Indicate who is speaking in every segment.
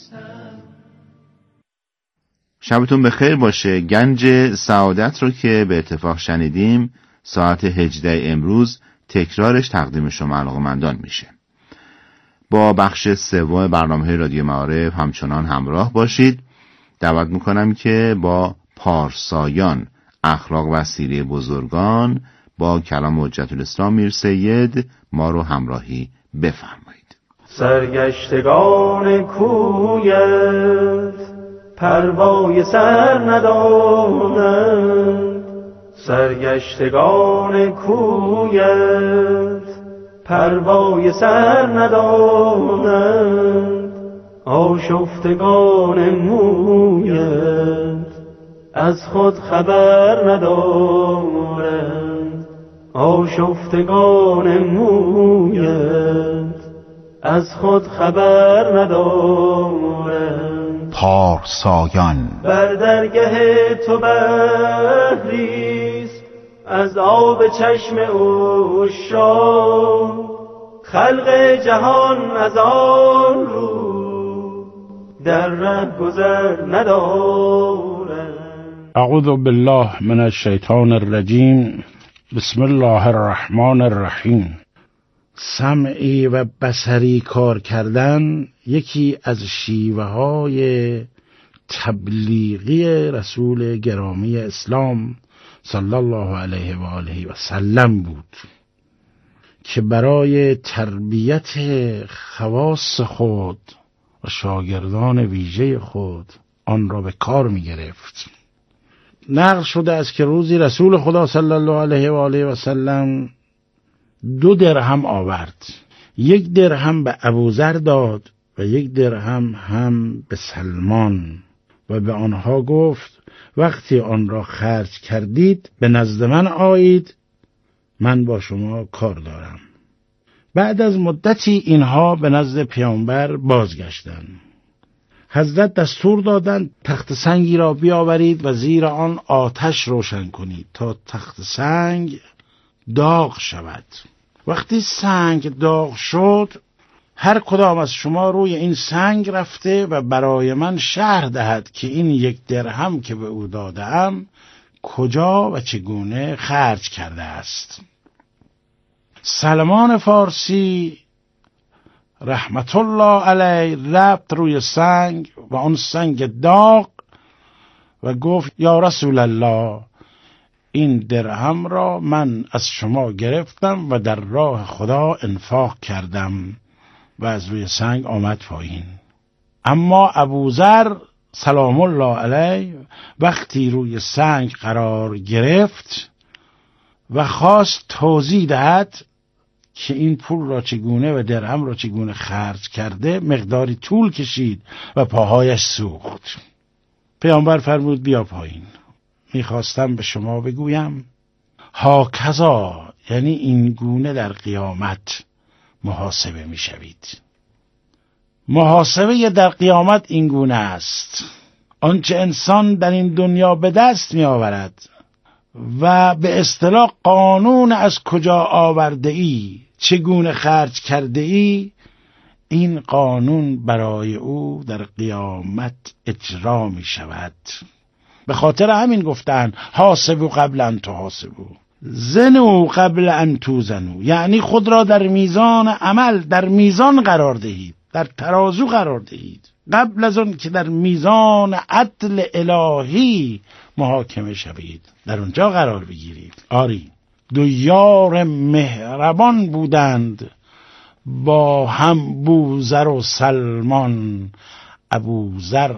Speaker 1: شبتون بخیر باشه. گنج سعادت رو که به اتفاق شنیدیم ساعت 18 امروز تکرارش تقدیم شما علاقه‌مندان میشه. با بخش سوم برنامه رادیو معارف همچنان همراه باشید. دعوت میکنم که با پارسایان اخلاق و سیره بزرگان با کلام حجت الاسلام میر سید ما رو همراهی بفرمایید.
Speaker 2: سرگشتگان کویت پروای سر ندانند، سرگشتگان کویت پروای سر ندانند، آشفتگان مویت از خود خبر ندارند، آشفتگان مویت از خود خبر ندارند.
Speaker 3: پارسایان
Speaker 2: بر درگه تو بحریست از آب چشم عشاق، خلق جهان از آن رو در ره گذر ندارند.
Speaker 4: اعوذ بالله من الشیطان الرجیم. بسم الله الرحمن الرحیم. سمعی و بصری کار کردن یکی از شیوه های تبلیغی رسول گرامی اسلام صلی الله علیه و آله و سلم بود که برای تربیت خواص خود و شاگردان ویژه خود آن را به کار می گرفت. نقل شده است که روزی رسول خدا صلی الله علیه و آله و سلم 2 درهم آورد. 1 درهم به ابوذر داد و 1 درهم هم به سلمان و به آنها گفت وقتی آن را خرج کردید به نزد من آیید، من با شما کار دارم. بعد از مدتی اینها به نزد پیامبر بازگشتند. حضرت دستور دادند تخت سنگی را بیاورید و زیر آن آتش روشن کنید تا تخت سنگ داغ شود. وقتی سنگ داغ شد هر کدام از شما روی این سنگ رفته و برای من شرح دهد که این 1 درهم که به او دادم کجا و چگونه خرج کرده است. سلمان فارسی رحمت الله علیه رفت روی سنگ و آن سنگ داغ و گفت یا رسول الله، این درهم را من از شما گرفتم و در راه خدا انفاق کردم و از روی سنگ آمد پایین. اما ابوذر سلام الله علیه وقتی روی سنگ قرار گرفت و خواست توضیح دهد که این پول را چگونه و درهم را چگونه خرج کرده، مقداری طول کشید و پاهایش سوخت. پیامبر فرمود بیا پایین. میخواستم به شما بگویم هاکذا، یعنی این گونه در قیامت محاسبه میشوید. محاسبه در قیامت این گونه است: آنچه انسان در این دنیا به دست می آورد و به اصطلاح قانون از کجا آورده ای، چگونه خرج کرده ای، این قانون برای او در قیامت اجرا می شود. به خاطر همین گفتن حاسبوا قبل ان تحاسبوا، زنوا قبل ان توزنوا، یعنی خود را در میزان عمل، در میزان قرار دهید، در ترازو قرار دهید قبل از اون که در میزان عدل الهی محاکمه شوید، در اونجا قرار بگیرید. آری 2 یار مهربان بودند با هم، بوذر و سلمان. ابوذر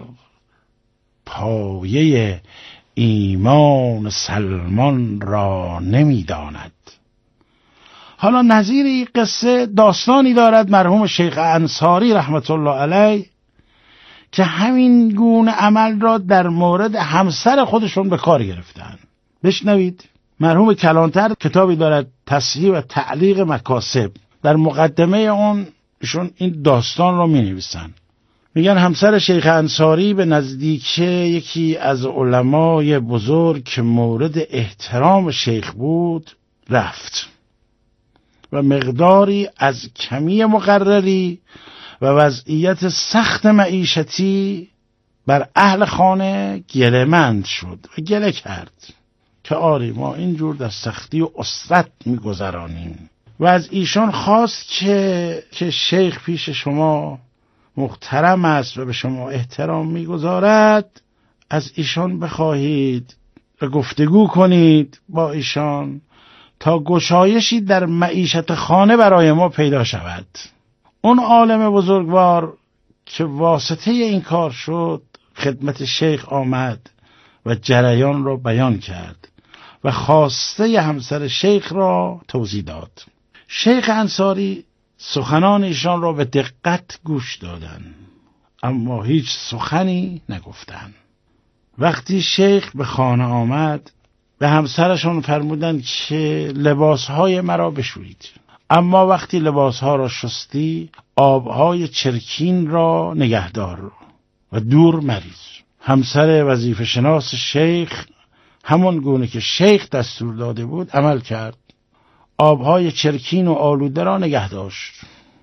Speaker 4: پایه ایمان سلمان را نمیداند. حالا نظیر این قصه داستانی دارد مرحوم شیخ انصاری رحمت الله علیه که همین گونه عمل را در مورد همسر خودشون به کار گرفتن. بشنوید. مرحوم کلانتر کتابی دارد تصحیح و تعلیق مکاسب، در مقدمه اون ایشون این داستان را می نویسن. میگن همسر شیخ انصاری به نزدیک یکی از علمای بزرگ که مورد احترام شیخ بود رفت و مقداری از کمی مقرری و وضعیت سخت معیشتی بر اهل خانه گله‌مند شد و گله کرد که آری ما اینجور در سختی و اسرت می‌گذرانیم و از ایشان خواست که شیخ پیش شما محترم است و به شما احترام می‌گذارد، از ایشان بخواهید و گفتگو کنید با ایشان تا گشایشی در معیشت خانه برای ما پیدا شود. اون عالم بزرگوار که واسطه این کار شد خدمت شیخ آمد و جریان را بیان کرد و خواسته همسر شیخ را توضیح داد. شیخ انصاری سخنان ایشان را به دقت گوش دادند اما هیچ سخنی نگفتند. وقتی شیخ به خانه آمد به همسرشان فرمودند که لباسهای مرا بشویید، اما وقتی لباسها را شستی آبهای چرکین را نگهدار و دور مریز. همسر وظیفه شناس شیخ همون گونه که شیخ دستور داده بود عمل کرد، آبهای چرکین و آلوده را نگه داشت.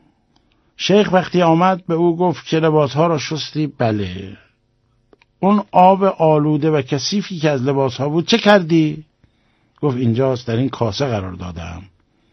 Speaker 4: شیخ وقتی آمد به او گفت که لباسها را شستی؟ بله. اون آب آلوده و کثیفی که از لباسها بود چه کردی؟ گفت اینجاست، در این کاسه قرار دادم.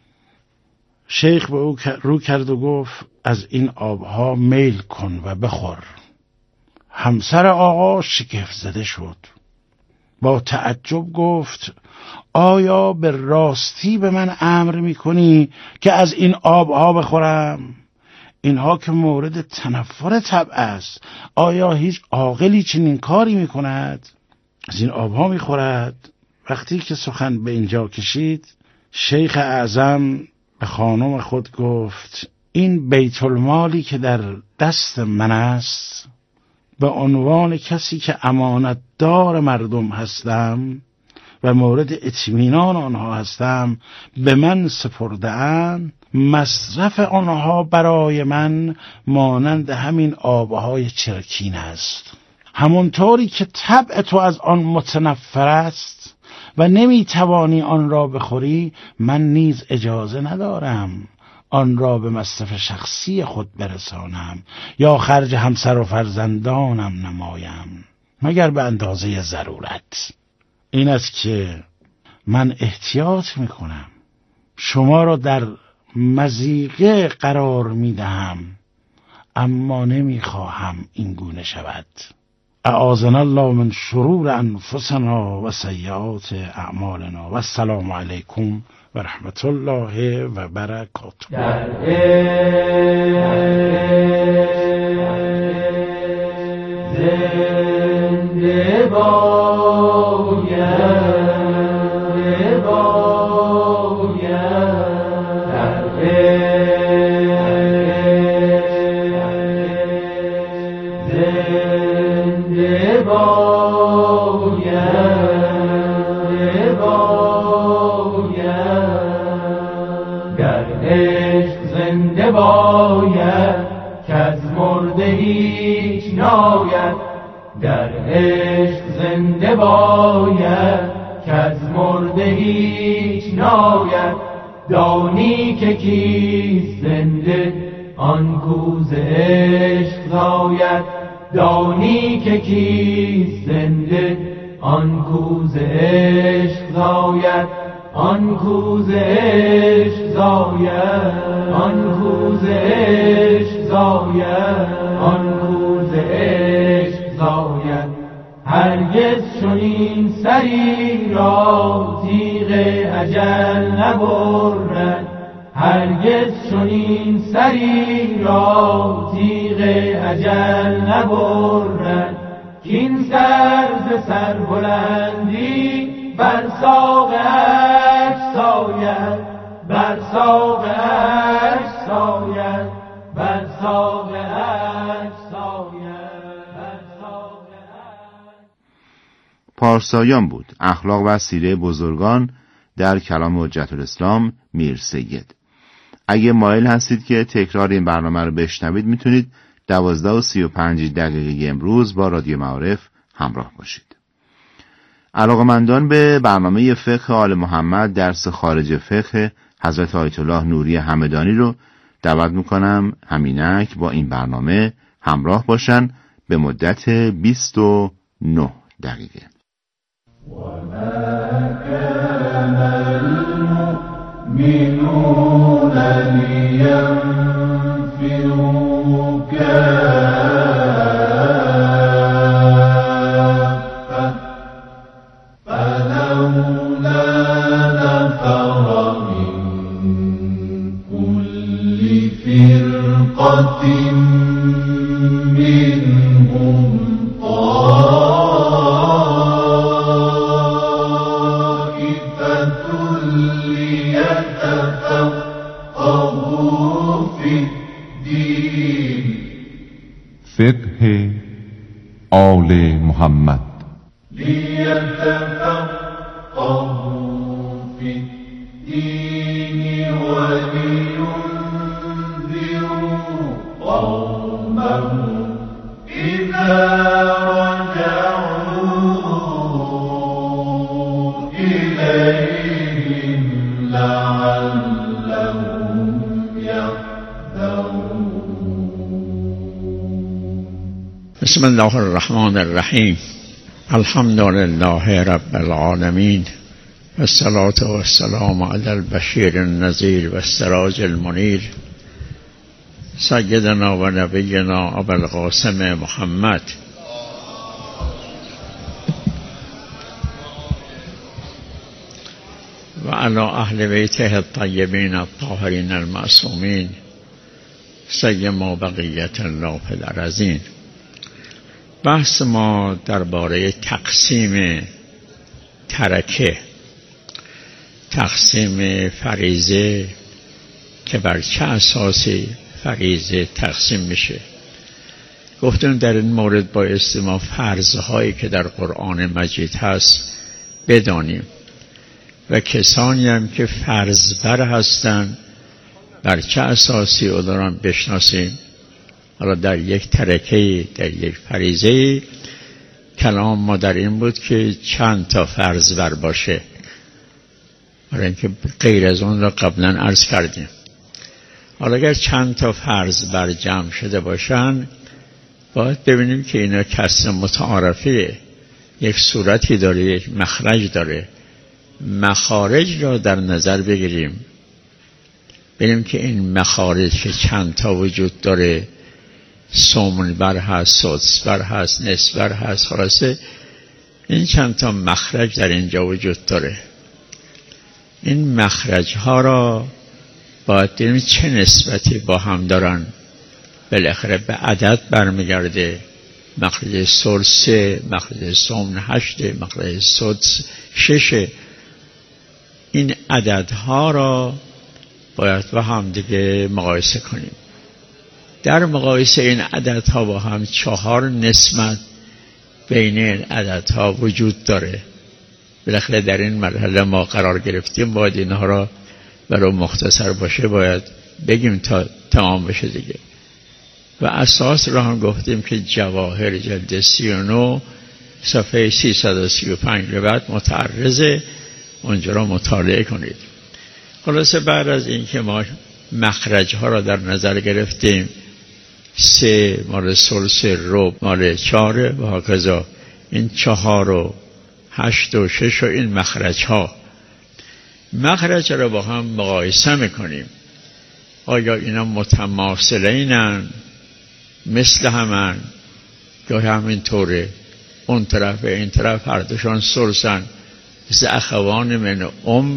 Speaker 4: شیخ به او رو کرد و گفت از این آبها میل کن و بخور. همسر آقا شگفت زده شد، با تعجب گفت آیا به راستی به من امر میکنی که از این آبها بخورم؟ اینها که مورد تنفر طبع است. آیا هیچ عاقلی چنین کاری میکند؟ از این آبها میخورد؟ وقتی که سخن به اینجا کشید شیخ اعظم به خانم خود گفت این بیت المالی که در دست من است به عنوان کسی که امانتدار مردم هستم و مورد اطمینان آنها هستم به من سپرده اند. مصرف آنها برای من مانند همین آبهای چرکین است. همونطوری که طبع تو از آن متنفر است و نمیتوانی آن را بخوری، من نیز اجازه ندارم آن را به مصرف شخصی خود برسانم یا خرج همسر و فرزندانم نمایم مگر به اندازه ضرورت. این است که من احتیاط میکنم، شما را در مضیقه قرار میدهم اما نمیخواهم این گونه شود. اعاذنا الله من شرور انفسنا و سیئات اعمالنا و السلام علیکم و رحمت الله و برکاته.
Speaker 2: زنده باید که از مرده هیچ ناید، در عشق زنده باید که از مرده هیچ ناید. دانی که کیست زنده آن کوز عشق زاید، دانی که کیست زنده آن کوز عشق زاید، آن کوز عشق زاید، آن کوز عشق زاید، آن کوز عشق زاید. هرگز چنین سری را تیغ اجل نبرد، هرگز چنین سری را تیغ اجل نبرد. کین سر ز سربلندی بر ساق عرش ساید، بر ساق عرش ساید، بر ساق عرش ساید، بر ساق عرش.
Speaker 1: پارسایان بود. اخلاق و سیره بزرگان در کلام حجت الاسلام میر سید. اگه مایل هستید که تکرار این برنامه رو بشنوید میتونید 12:35 امروز با رادیو معارف همراه باشید. علاقمندان به برنامه فقه آل محمد درس خارج فقه حضرت آیت الله نوری همدانی رو دعوت میکنم همینک با این برنامه همراه باشن به مدت 29 دقیقه.
Speaker 2: المؤمنون لينفروا كافة فلولا نفر من كل فرقة منهم
Speaker 3: فقه آل محمد
Speaker 2: ليتفقهوا في الدين ولينذروا قومهم إذا رجعوا إليهم لعلهم يحذرون.
Speaker 5: بسم الله الرحمن الرحیم. الحمد لله رب العالمین والصلاة والسلام علی البشیر النذیر والسراج المنیر سیدنا و نبینا ابو القاسم محمد و علی اهل بیته الطیبین الطاهرین المعصومین سیما بقیت الله فی الارضین. بحث ما درباره تقسیم ترکه، تقسیم فریضه که بر چه اساسی فریضه تقسیم میشه. گفتم در این مورد بایستی ما فرض‌هایی که در قرآن مجید هست بدانیم و کسانی هم که فرض بر هستند بر چه اساسی او دارن بشناسیم. حالا در یک ترکه، در یک فریضه کلام ما در این بود که چند تا فرض بر باشه، برای اینکه غیر از اون را قبلا عرض کردیم. حالا اگر چند تا فرض بر جمع شده باشن باید ببینیم که اینا کسر متعارفیه، یک صورتی داره، یک مخرج داره. مخارج را در نظر بگیریم، ببینیم که این مخارج که چند تا وجود داره، سومن بر هست، سدس بر هست، نصف بر هست، خلاصه این چند تا مخرج در اینجا وجود داره. این مخرج ها را باید ببینیم چه نسبتی با هم دارن. بالاخره به عدد برمیگرده. مخرج ثلث، مخرج سومن 8، مخرج سدس 6. این عددها را باید با هم دیگه مقایسه کنیم. در مقایسه این عددها با هم 4 نسبت بین این عددها وجود داره. بالاخره در این مرحله ما قرار گرفتیم، باید اینها را برای مختصر باشه باید بگیم تا تمام بشه دیگه. و اساس را هم گفتیم که جواهر جلد 39 صفحه 335 به بعد متعرضه، اونجا را مطالعه کنید. خلاصه بعد از این که ما مخرج ها را در نظر گرفتیم، 3 مال ثلث، ربع مال 4، و هکذا این 4 و 8 و 6 و این مخرج ها را با هم مقایسه میکنیم. آیا اینا متماثلینن، مثل همن، یا همین طوره، اون طرف این طرف هر دوشان ثلثن، مثل اخوان من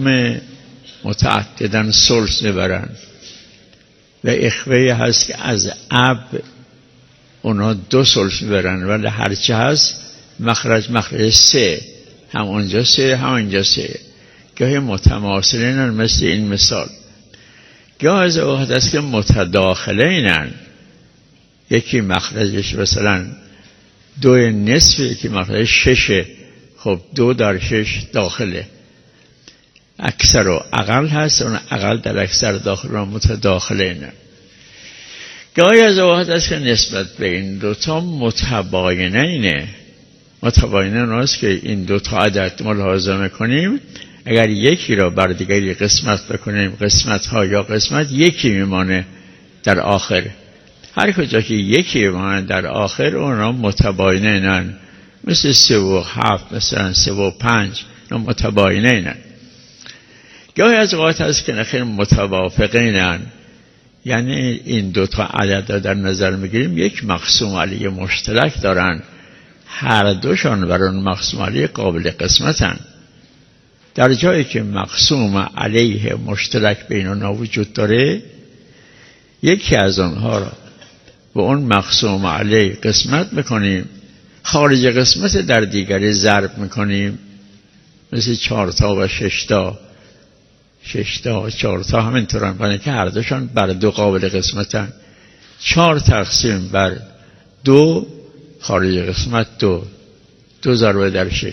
Speaker 5: متعددن ثلث میبرن. و اخوه هست که از اب اونا 2 ثلث میبرن، ولی هرچه هست مخرج 3، هم اونجا 3 هم اینجا 3. گاهی متماثلینن مثل این مثال، گاه از اوقات هست که متداخلینن. یکی مخرجش مثلا 2 نصف، یکی مخرجش 6، خب 2 در 6 داخله. اکثر و اقل هست، اون اقل در اکثر داخل و متداخلینن. گاهی از اوقات هست که نسبت به این دوتا متباینه هست که این دوتا عدد ملاحظه میکنیم. اگر یکی را بر دیگری قسمت بکنیم، قسمت ها یا قسمت یکی میمانه، در آخر. هر کجا که یکی من در آخر اونا متباینن، مثل 3 و 7 مثلا 3 و 5 اونا متباینن. گاهی از اوقات هست که نخیر متوافقینن، یعنی این دوتا عدد را در نظر میگیریم یک مقسوم علیه مشترک دارن، هر دوشان بر اون مقسوم علیه قابل قسمتن. در جایی که مقسوم علیه مشترک بین اونها وجود داره، یکی از اونها را به اون مقسوم علیه قسمت میکنیم، خارج قسمت در دیگری ضرب میکنیم، مثل 4 تا و 6 تا. 6 تا و 4 تا همینطورن، برای که هر دوشان بر 2 قابل قسمتن. 4 تقسیم بر 2 خارج قسمت 2 ضربه در 6،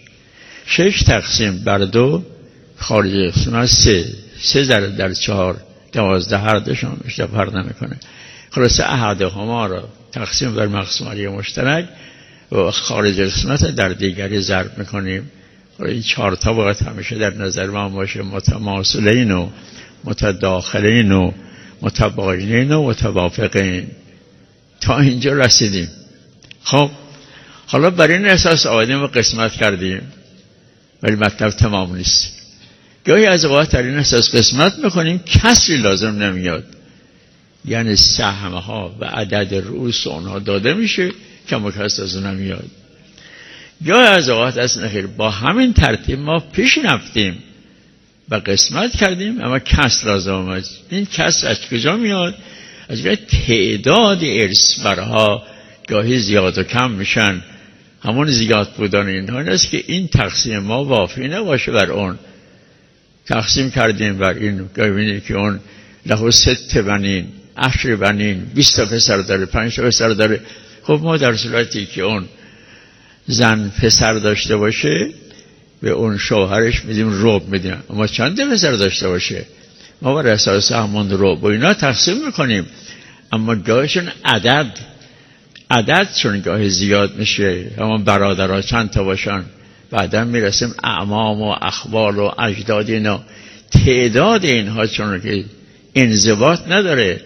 Speaker 5: 6 تقسیم بر 2 خارج قسمت 3 ضربه در 4 12. هر دوشان بیشتر فرق نمیکنه. خلاصه احدهما را تقسیم بر مقسوم علیه مشترک و خارج قسمت در دیگری ضرب میکنیم. این 4 تا باید همیشه در نظر ما باشه، متماثلین و متداخلین و متباینین و متوافقین. تا اینجا رسیدیم. خب حالا بر این اساس آمدیم و قسمت کردیم، ولی مطلب تمام نیست. گاهی از اوقات در این اساس قسمت میکنیم، کسری لازم نمیاد، یعنی سهمها و عدد رؤوس اونها داده میشه، کم و کس از اون نمیاد. یا از اوقات از نخیر با همین ترتیب ما پیش رفتیم و قسمت کردیم، اما کسر لازم آمد. این کسر از کجا میاد؟ از که تعداد ارثبرها گاهی زیاد و کم میشن. همون زیاد بودن اینها این است که این تقسیم ما وافی نباشه بر اون. تقسیم کردیم بر این، گاهی بینید که اون له 6 بنین 10 بنین 20 پسر داره 5 پسر داره. خب ما در صورتی که اون زن پسر داشته باشه به اون شوهرش میدیم ربع میدیم، اما چند پسر داشته باشه ما بر اساس همون ربع و اینا تقسیم میکنیم. اما گاهشون عدد چون گاهی زیاد میشه، همون برادرها چند تا باشن، بعدا میرسیم اعمام و اخوال و اجداد اینا. تعداد اینها چون که انضباط نداره،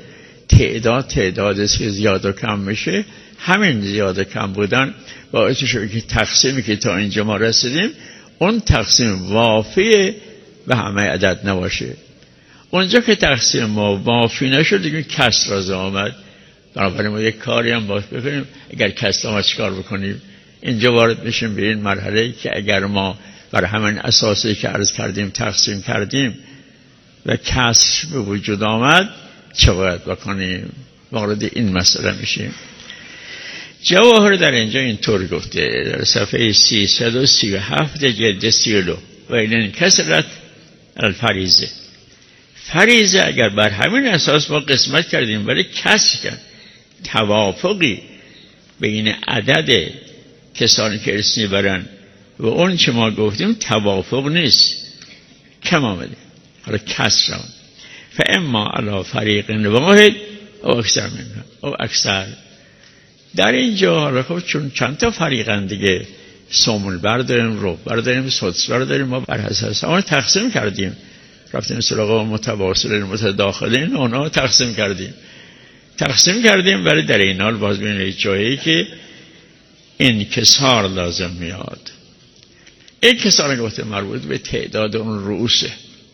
Speaker 5: تعداد است که زیاد و کم میشه. همین زیاد و کم بودن باعث شد که تقسیمی که تا اینجا ما رسیدیم اون تقسیم وافی به همه عدد نباشه. اونجا که تقسیم ما وافی نشد دیگه کسر لازم آمد. بنابراین ما یک کاری هم باید بکنیم. اگر کسر ما چیکار بکنیم؟ اینجا وارد میشیم به این مرحله که اگر ما بر همین اساسی که عرض کردیم تقسیم کردیم و کسر به وجود آمد چه باید بکنیم؟ وارد این مسئله میشیم. جواهر در اینجا اینطور گفته در صفحه 337 جلد 32 و این کسرت الفریضه. فریضه اگر بر همین اساس ما قسمت کردیم ولی کسر کرد، توافقی بین عدد کسانی که ارث میبرن و اون چه ما گفتیم توافق نیست، کم آمده، حالا کسر آمد. فاما علی فریق واحد او اکثر منها او اکثر. در اینجا حالا خب چون چند تا فریقن دیگه، سومول برداریم، ربع برداریم، سدس برداریم، ما بر اساس اون تقسیم کردیم. رفتیم سراغ متواصلین متداخلین، اونا تقسیم کردیم ولی در این حال باز ببینید جایی که انکسار لازم میاد. انکسار گفته مربوط به تعداد اون رؤوسه.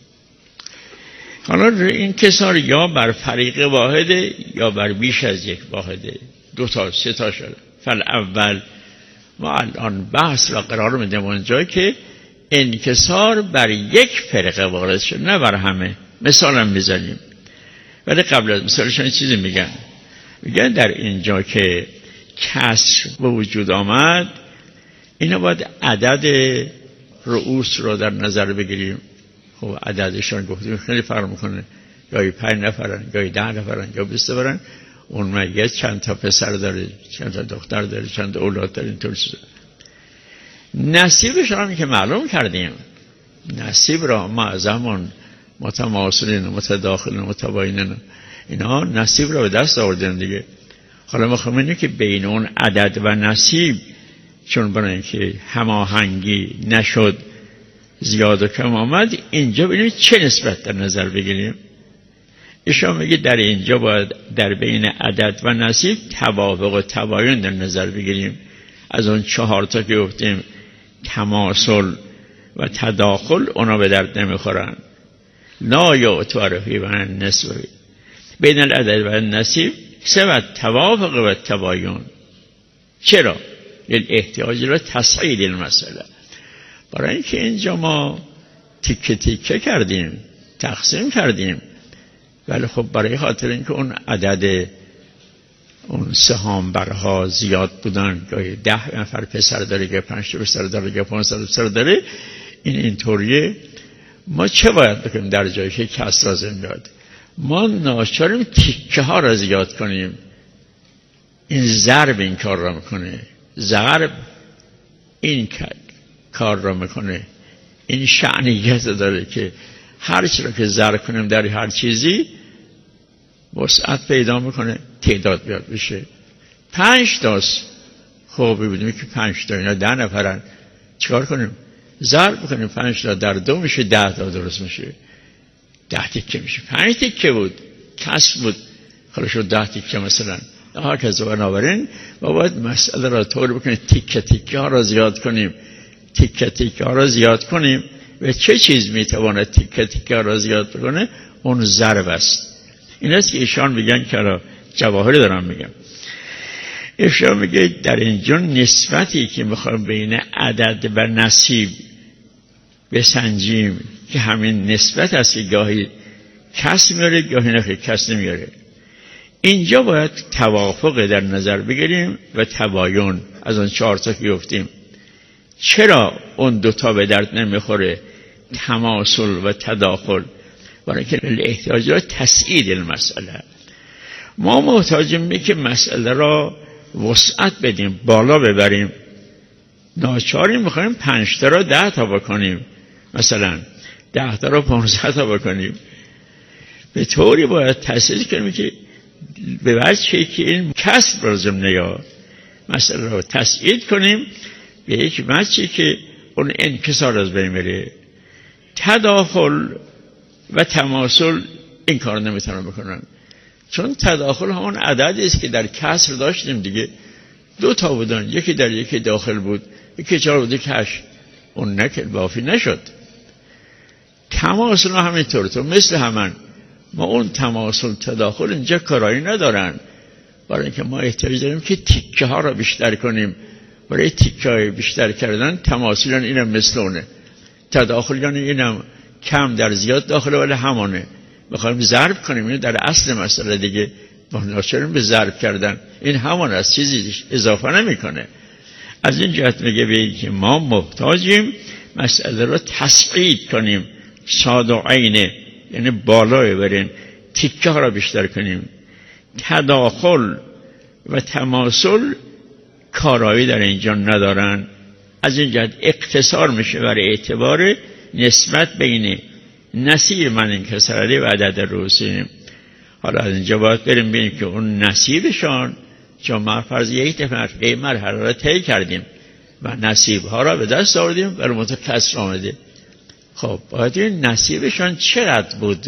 Speaker 5: حالا انکسار یا بر فریق واحده یا بر بیش از یک واحده، 2 تا 3 تا شده. فالاول ما الان بحث را قرار میدیم اونجا که انکسار بر یک فرقه وارد شد، نه بر همه. مثال هم میزنیم ولی قبل از مثالشون چیزی میگن در اینجا که کسر به وجود آمد، اینا باید عدد رؤوس رو در نظر بگیریم. خب عددشان گفتیم خیلی فرق میکنه، گاهی 5 نفرن، گاهی 10 نفرن، گاهی 20 نفرن. اون مگه چند تا پسر داره، چند تا دختر داره، چند تا اولاد داره، اینطور چیزا. نصیبش هم که معلوم کردیم، نصیب را ما از همون متماثلین و متداخلین و متباینین اینا نصیب را به دست آوردیم دیگه. حالا ما خواهیم اینه که بین اون عدد و نصیب چون برای که هماهنگی نشد، زیاد و کم آمد، اینجا ببینیم چه نسبت در نظر بگیریم. ایشان میگه در اینجا باید در بین عدد و نصیب توافق و تباین در نظر بگیریم. از اون 4 تا که گفتیم تماثل و تداخل اونا به درد نمیخورن. لا یعتبر فی و النسبه بین العدد و النصیب سوى توافق و تباین. چرا؟ احتیاج را تصعید المسئله، برای اینکه اینجا ما تیکه تیکه کردیم، تقسیم کردیم، ولی خب برای خاطر اینکه اون عدد اون سهام برها زیاد بودن، گاهی 10 نفر پسر داره، گاهی 5 تا پسر داره، گاهی 5 تا پسر داره، اینطوریه. ما چه باید بکنیم در جایی که کسر لازم بیاد؟ ما ناچاریم تیکه ها را زیاد کنیم. این ضرب این کار را میکنه، ضرب این کار را میکنه. این شأنیت داره که هر چی را که ضرب کنیم در هر چیزی وسعت پیدا میکنه، تعداد بیاد بشه. 5 تاست، خب ببینیم که 5 تا اینا 10 نفرن، چیکار کنیم؟ ضرب بکنیم 5 تا در 2 میشه 10 تا درست میشه. 10 تیکه میشه. 5 تیکه بود، کسر بود، خلاص شد 10 تیکه مثلا. هر کس بنابراین ما باید مسئله را طور بکنیم تیکه تیکه ها را زیاد کنیم. تیکه تیکه ها را زیاد کنیم و چه چیز میتواند تیکه تیکه ها را زیاد بکنه؟ اون ضرب است. این است که ایشان میگن که جواهری دارم میگم. ایشان میگه در اینجا نسبتی که میخوایم بین عدد و نصیب بسنجیم که همین نسبت است که گاهی کس میاره گاهی نه کس نمیاره. اینجا باید توافق در نظر بگیریم و تباین. از اون 4 تا که گفتیم چرا اون 2 تا به درد نمیخوره؟ تماثل و تداخل، برای که احتیاج را تصعید المسئله. ما محتاجیم که مسئله را وسعت بدیم، بالا ببریم. ناچاریم میخوایم 5 تا را 10 تا بکنیم، مثلا 10 تا را 15 تا بکنیم. به طوری باید تصعید کنیم که به وجهی که این کسر لازم نیا مسئله را تصعید کنیم به یک وجهی که اون انکسار از بین بره. تداخل و تماثل این کار نمیتونن بکنن، چون تداخل همون عددی است که در کسر داشتیم دیگه. 2 تا بودن، یکی در یکی داخل بود، یکی 4 بود، یکی 8، اون نکل بافی نشد. تماثل همینطور، تو مثل همان. ما اون تماثل تداخل اینجا کارایی ندارن، برای اینکه ما احتیاج داریم که تیکه ها را بیشتر کنیم. برای تیکه های بیشتر کردن تماثل یعنی اینم مثل اونه، تداخل یعنی اینم کم در زیاد داخله ولی همانه. میخوایم ضرب کنیم، اینو در اصل مسئله دیگه ما ناچاریم به ضرب کردن. این همان از چیزی اضافه نمیکنه. از این جهت میگه به که ما محتاجیم مسئله رو تصعید کنیم، صاد و عینه، یعنی بالا ببریم، تیکه ها را بیشتر کنیم. تداخل و تماثل کارایی در اینجا ندارن. از این جهت اقتصار میشه بر اعتبار نسبت بین نصیب من انکسر و عدد رؤوسهم. حالا از اینجا باید بریم ببینیم که اون نصیبشان، چون ما فرض یک دفعه مرحله را طی کردیم و نصیب ها را به دست آوردیم بر متکسر آمده. خب باید این نصیبشان چقدر بود؟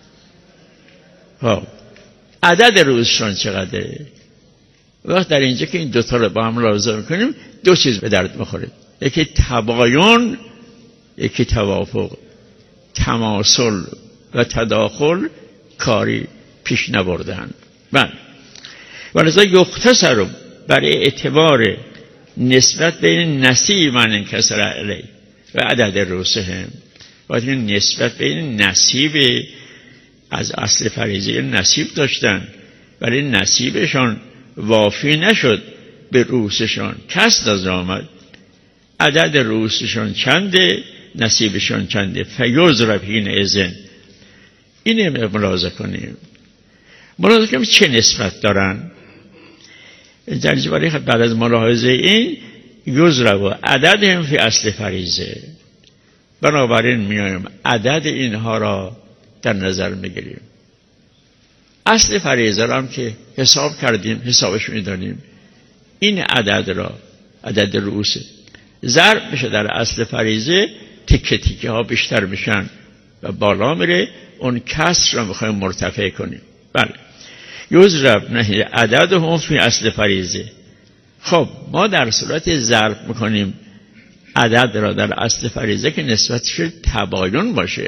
Speaker 5: خب عدد رؤوسشان چقدره؟ وقت در اینجا که این 2 تا رو با هم ملاحظه میکنیم 2 چیز به درد میخوره، یکی تباین، یکی توافق. تماثل و تداخل کاری پیش نبردن. ولذا یختصر برای اعتبار نسبت بین نصیب من انکسر علیه و عدد رؤوسهم. باید این نسبت بین نصیب از اصل فریضه نصیب داشتن ولی نصیبشان وافی نشد به رؤوسشان، کسر از آمد. عدد رؤوسشان چنده، نصیبشان چنده، فیضرب حینئذ. اینه ملاحظه کنیم. ملاحظه کنیم چه نسبت دارن. در جباری بعد از ملاحظه این یضرب عددهم فی اصل فریضه. بنابراین میایم عدد اینها را در نظر میگیریم. اصل فریضه را هم که حساب کردیم، حسابش میدانیم. این عدد را، عدد رؤوس ضرب میشه در اصل فریضه، تیکه تیکه ها بیشتر میشن، و بالا میره، اون کسر رو میخوایم مرتفع کنیم. بله. یضرب نهی عدد هم فی اصل فریضه. خب ما در صورت ضرب میکنیم عدد را در اصل فریضه که نسبتش تباین باشه.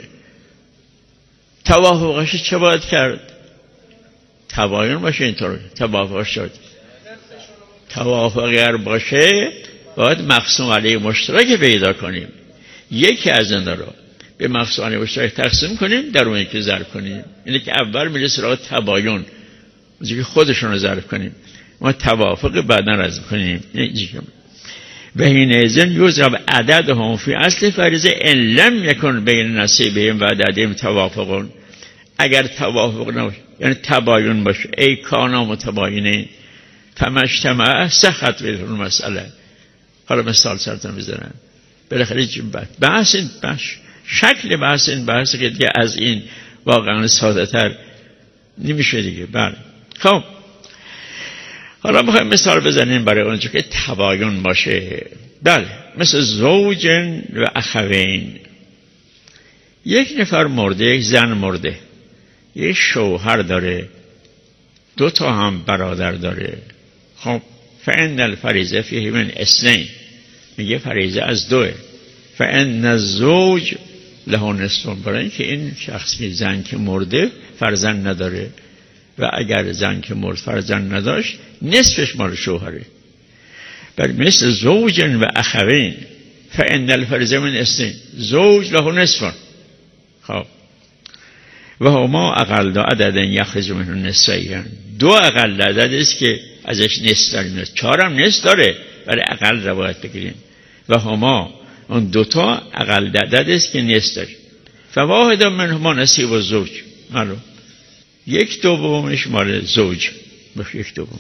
Speaker 5: توافقش چه باید کرد؟ تباین باشه. اینطور توافق شد. توافق اگر باشه باید مقسوم علیه مشترک پیدا کنیم، یکی از اینا رو به مقسوم علیه مشترک تقسیم کنیم، در اون یکی ضرب کنیم. اینه که اول میره سراغ تباین، که خودشون رو ضرب کنیم، ما توافق بعدا رد کنیم. و این ازن یضرب عددهم فی اصل فریضه ان لم یکن بین نصیبهم و عددهم توافقون. اگر توافق نباشه یعنی تباین باشه، ای کانا متباینین فمجتمع سخت به اون مسئله. حالا مثال سرتون بزنم. بالاخره بحث این شکل بحث این بحث که دیگه از این واقعا ساده تر نمیشه دیگه. بله. خب حالا میخوایم مثال بزنیم برای اونجا که تباین باشه. بله، مثل زوج و اخوین. یک نفر مرده، یک زن مرده، یک شوهر داره، دو تا هم برادر داره. خب فإن الفریضه فیه من اثنین، میگه فریضه از دوه. فإن الزوج له نصف، برای اینکه این شخصی زن که مرده فرزند نداره و اگر زن که مرد فرزند نداشت نصفش مال شوهره. بر مثل زوج و اخوین فإن الفریضه من اثنین، زوج له نصف. خب و هما اقل عدد یخرج منه نصفین، دو اقل عدد است که ازش نصف داریم، 4 هم نصف داره برای اقل روایت بگیریم. و هما اون دوتا اقل عدد است که نصف داریم. فواحد منهما نصیب و زوج، معلوم یک دومش مال زوج باشه،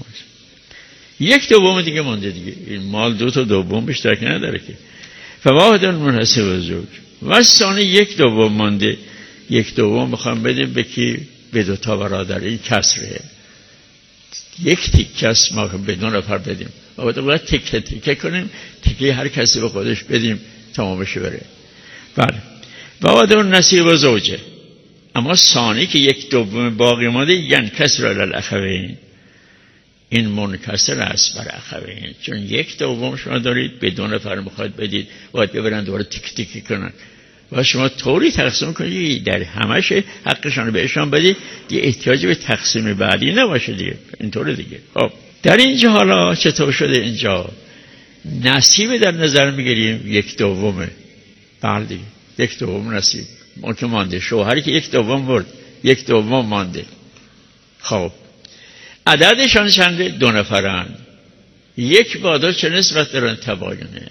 Speaker 5: یک دوم دیگه مونده دیگه. این مال دو تا دوم اشتراک نداره که. فواحد منحصر و زوج و ثانی یک دوم مونده، یک دوم میخوام بدیم به کی؟ به دو تا برادر. این کسره، یک تیکه است ما به دو نفر بدیم و باید تیکه تیکه کنیم، تیکه هر کسی به خودش بدیم تمام بشه بره. بله. فواحد نصیب و زوجه. اما ثانی که یک دوم باقی مانده ینکسر علی الاخوین، این منکسر است بر اخوین، چون یک دوم شما دارید به دو نفر میخواید بدید، باید ببرن دوباره تیک تیکی کنن و شما طوری تقسیم کنید در همش حقشان رو بهشان بدید، دیگه احتیاجی به تقسیم بعدی نباشه دیگه. اینطور دیگه. خب در اینجا حالا چطور شده؟ اینجا نصیب در نظر میگیریم یک دومه. بله دیگه، یک دوم نصیب اون که مانده. شوهری که یک دوم برد، یک دوم مانده. خب عددشان چنده؟ دو نفرن. یک با دو چه نسبت دارن؟ تباینه.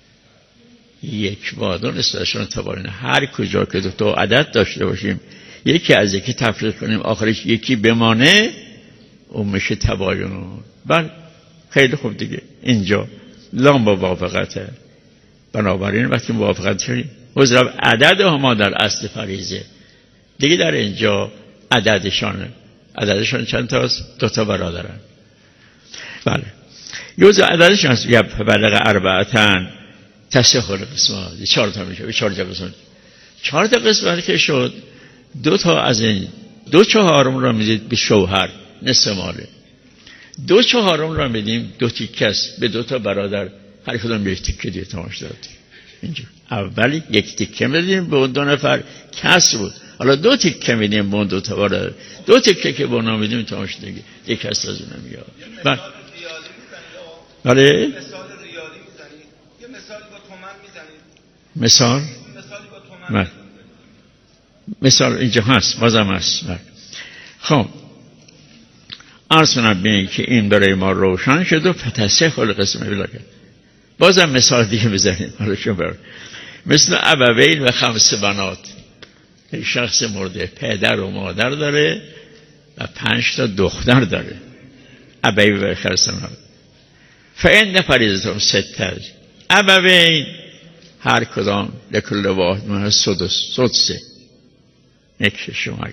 Speaker 5: یک با دو نسبتشان تباینه. هر کجا که دو تا عدد داشته باشیم یکی از یکی تفریق کنیم آخرش یکی بمانه، اون میشه تباین. بله خیلی خوب دیگه. اینجا لام با موافقته. بنابراین وقتی موافقت شدیم حضرت عدد هما در اصل فریضه دیگه، در اینجا عددشان چند تاست؟ دو تا برادرن. بله. یوز عددشان هست یا بلغ اربعتن تصح القسمت، 4 تا میشه. 4 تا قسمت، 4 تا قسمت که شد، دو تا از این 2/4 را میدید به شوهر نصف ماله، 2/4 را میدیم دو تیکه است به دو تا برادر، هر کدوم یک تیکه دیگه تماش داد. اینجا اولی یک تیکه میدیم به اون دو نفر کسر بود، حالا دو تیکه میدیم به اون دو تا برادر، دو تیکه که به اونا میدیم تماش دیگه یک کسر از اونم میاد. بله.
Speaker 6: مثال ریاضی میزنید، یه مثالی با تومن میزنید.
Speaker 5: مثالی با تومن. مثال اینجا هست، بازم هست. خب عرض کنم ببینید که این برای ما روشن شد و فتصح القسمه بلا کرد. بازم مثال دیگه بزنیم. حالا شما برای مثل ابوین و 5 بنات. یک شخص مرده پدر و مادر داره و 5 تا دختر داره. ابوین و 5 بنات. فإن فریضتهم 6 ابوین هر کدام لکل واحد منها سدس یک شما.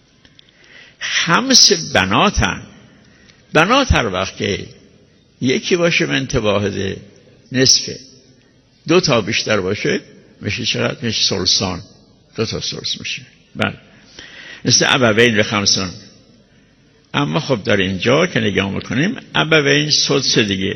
Speaker 5: 5 بناتن. بنات هر وقت که یکی باشه بنت واحده نصفه، 2 تا بیشتر باشه میشه چقدر؟ میشه ثلثان. 2 تا سدس میشه. بله مثل ابوین به خمسون. اما خب در اینجا که نگاه میکنیم ابوین سدس دیگه،